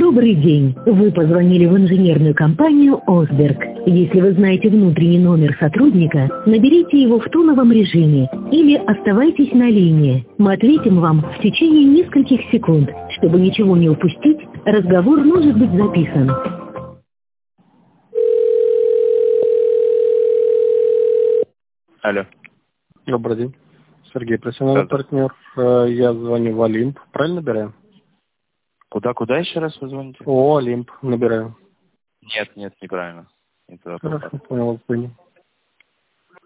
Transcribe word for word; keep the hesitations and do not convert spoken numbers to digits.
Добрый день. Вы позвонили в инженерную компанию «Осберг». Если вы знаете внутренний номер сотрудника, наберите его в тоновом режиме или оставайтесь на линии. Мы ответим вам в течение нескольких секунд. Чтобы ничего не упустить, разговор может быть записан. Алло. Добрый день. Сергей, профессиональный партнер. Я звоню в Олимп. Правильно набираю? Куда, куда еще раз вы звоните? О, Олимп. Набираю. Нет, нет, неправильно. Не туда Хорошо, попали. понял, понял.